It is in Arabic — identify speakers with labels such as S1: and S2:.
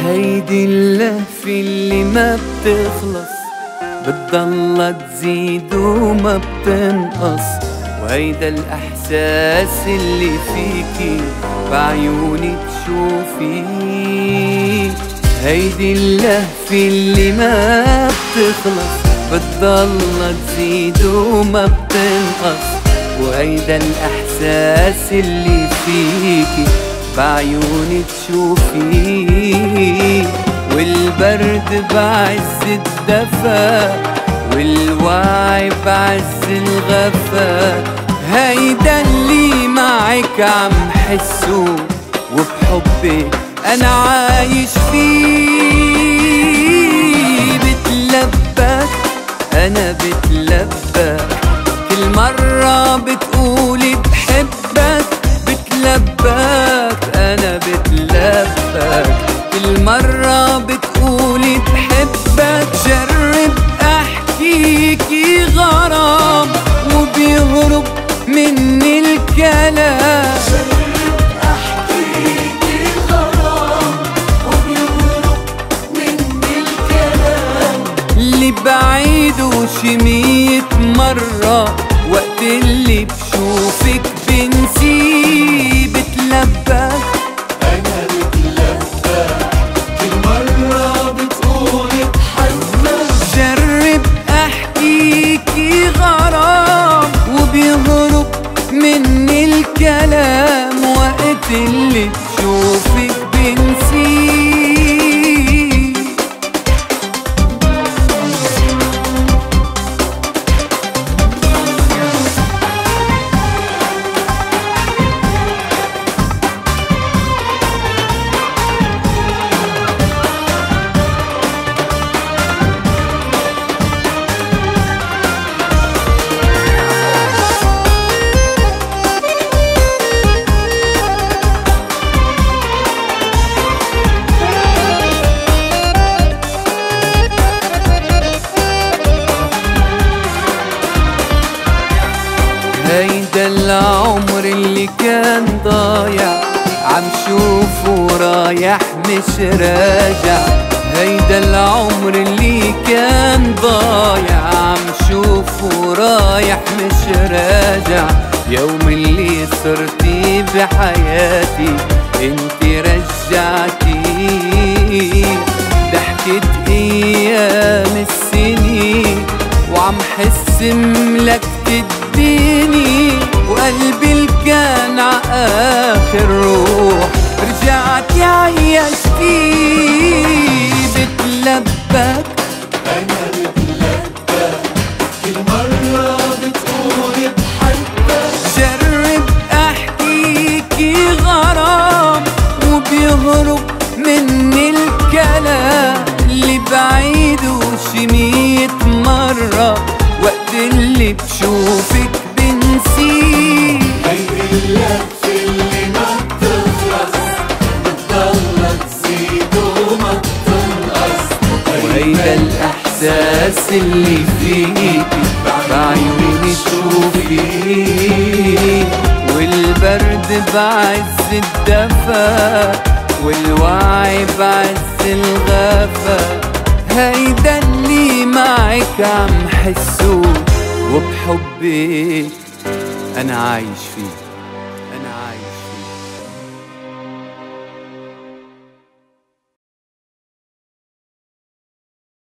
S1: هيدي اللهفة اللي ما بتخلص، بتضل تزيد وما بتنقص، وهيدا الإحساس اللي فيكي بعيوني تشوفي. هيدي اللهفة اللي ما بتخلص، بتضل تزيد وما بتنقص، وهيدا الإحساس اللي فيكي بعيوني تشوفي. والبرد بعز الدفا، والوعي بعز الغفا، هيدا اللي معك عم حسه، وبحبك أنا عايش فيه. بتلبك أنا بتلبك، كل مرة بتقولي بحبك. بتلبك أنا بتلبك، كل مرة بتقولي بحبك. جرب أحكيكي غرام وبيهرب مني الكلام.
S2: جرب أحكيكي غرام وبيهرب مني الكلام.
S1: اللي بعيده شي 100 مرة، وقت اللي بشوفك بنسيه. بتلبك
S2: أنا بتلبك، كل مرة بتقولي بحبك.
S1: جرب أحكيكي غرام وبيهرب مني الكلام، وقت اللي بشوفك بنسيه. هيدا العمر اللي كان ضايع، عم شوفه رايح مش راجع. هيدا العمر اللي كان ضايع، عم شوفه رايح مش راجع. يوم اللي صرتي بحياتي انتي رجعتي، ضحكت ايام السنين وعم حس ملكت الدنيا. وقلبي اللي كان عآخر روح رجعت عيشتي. بتلبك
S2: أنا بتلبك، كل مرة بتقولي بحبك.
S1: جرب أحكيكي غرام وبيهرب مني الكلام. اللي بعيده شي 100 مرة، وقت اللي بشوفك بنسيه.
S2: هيدي اللهفة اللي ما بتخلص، بتضل تزيد وما بتنقص،
S1: وهيدا الإحساس اللي فيكي بعيوني تشوفي. والبرد بعز الدفا، والوعي بعز الغفا، هيدا اللي معك عم حسه، وبحبك أنا عايش فيه.